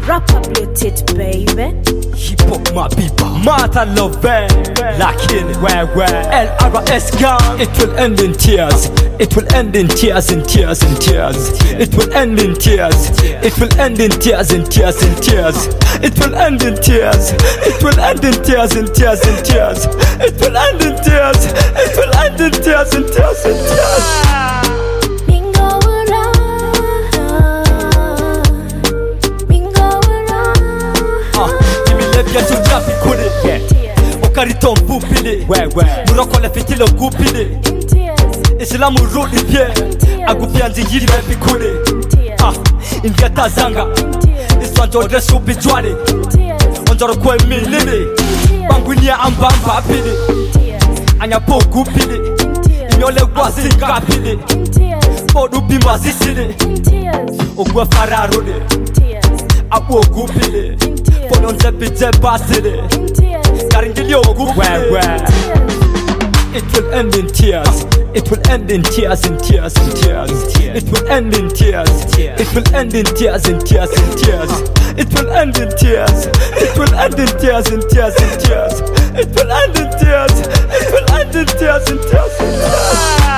Rapper bloat it, baby. Hip hop mabiba Mata love lakini wewe LRS gang. It will end in tears. It will end in tears and tears and tears. It will end in tears. It will end in tears and tears and tears. It will end in tears. It will end in tears and tears and tears. It will end in tears. It will end in tears and tears and tears. Get your job, you couldn't. Okariton Pupili, Murokole Fitilo Kupili, Islamu Rudi Pie, Agupianzi Yiri Piculi, in Gata Zanga, this one to dress up Johnny, on the Koi Milili, Bangunia and Bamba Pili, and your poor Kupili, in your leg was in Capili, Odubi Mazisili, Ogua Fararone, Apo Kupili. It will end in tears. It will end in tears and tears and tears. It will end in tears. It will end in tears and tears and tears. It will end in tears. It will end in tears and tears and tears. It will end in tears. It will end in tears and tears and tears.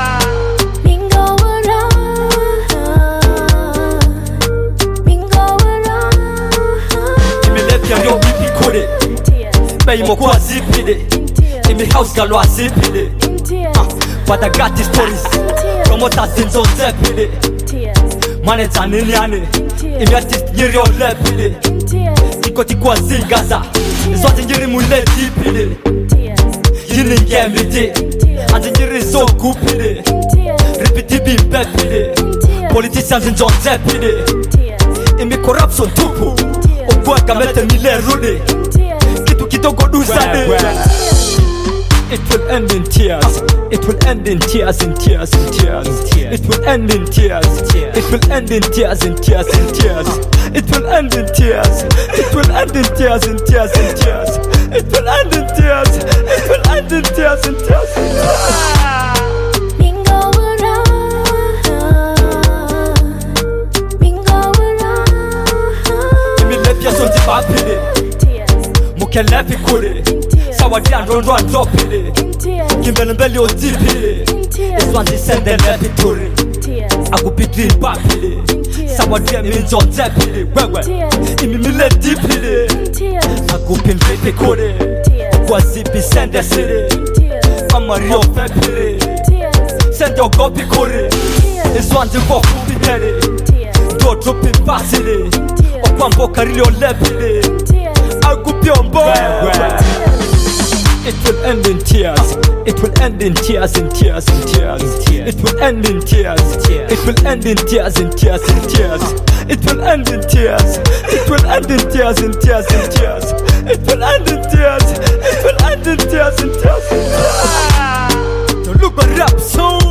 May mo kwa zipide in the house galwa zipide but I got these stories promoters in zone zepide manager niliane in artist nyiri olepide ikoti kwa zingaza zote nyiri mule dipide yini ngemide ati nyiri so kupide repeat bimpepide politicians in zone zepide in me corruption tupu okwa kamete mile rude it will end in tears. It will end in tears and tears and tears. It will end in tears. It will end in tears and tears and tears. It will end in tears. It will end in tears and tears and tears. It will end in tears. It will end in tears and tears and tears. Mukelefi kure Sawadi androndo andropile Kimbelembele odipile Iswanzi sende lepi turi Agupidri papile Sawadi minjon zepile Wewe Imimile dipile Agupindripi kure Kwa zipi sende sile Amario fepile Sende ogopi kure Iswanzi vofu bidere Dodropi pasile Okwambo karilio lepile It will end in tears. It will end in tears and tears and tears. It will end in tears. It will end in tears and tears and tears. It will end in tears. It will end in tears and tears and tears. It will end in tears. It will end in tears and tears and tears. Don't look at rap song.